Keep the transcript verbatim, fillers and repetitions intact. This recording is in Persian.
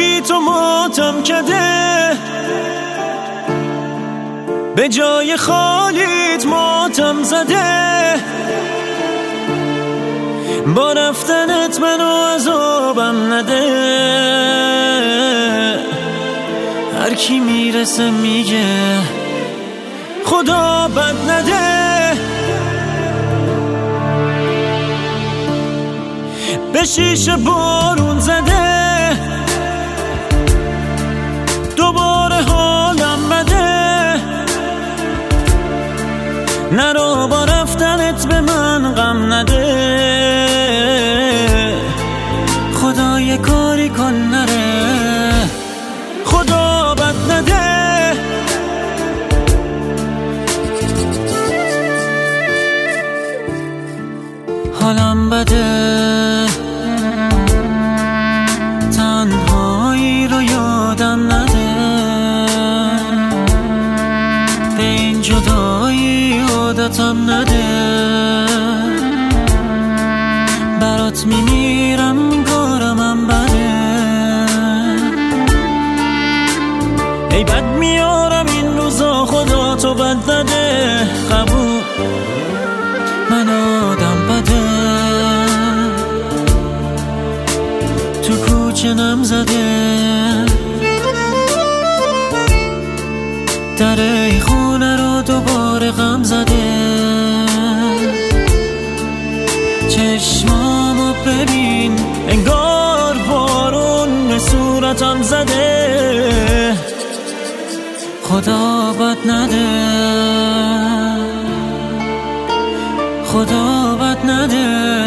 بی تو ماتم کده، به جای خالیت ماتم زده. با رفتنت منو عذابم نده. هر کی میرسه میگه خدا بد نده. به شیشه بارون زده، دوباره حالم بده. نرو با رفتنت به من غم نده. خدا یه کاری کن نره، خدا بد نده. حالم بده، تنهایی رو یادم نده. به این جدایی عادتم نده. برات میمیرم کارمم بده. ای بد میارم این روزا، خدا تو بد نده. قبول، من آدم بده. تو کوچه نم زده، در ای خونه رو دوباره غم زده. چشمامو ببین انگار بارون به صورتم زده. خدا بد نده، خدا بد نده.